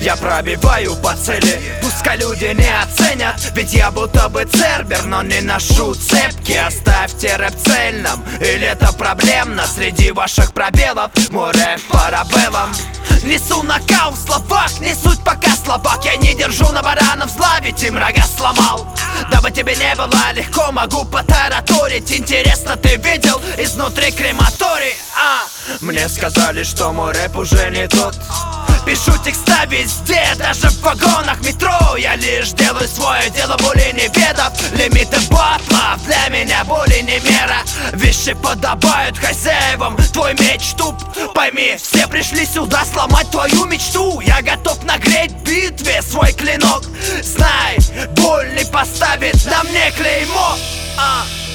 Я пробиваю по цели, пускай люди не оценят, ведь я будто бы цербер, но не ношу цепки. Оставьте рэп цельным, или это проблемно? Среди ваших пробелов мой рэп парабеллом. Несу нокаут в словах, не суть пока слабак. Я не держу на баранов зла, ведь им рога сломал. Дабы тебе не было легко, могу потараторить. Интересно, ты видел изнутри крематорий? Мне сказали, что мой рэп уже не тот. Пишу текста везде, даже в вагонах метро. Я лишь делаю свое дело, более не ведав. Лимиты батлов для меня более не мера. Вещи подобают хозяевам, твой меч туп. Пойми, все пришли сюда сломать твою мечту. Я готов нагреть в битве свой клинок. Знай, боль не поставит на мне клеймо.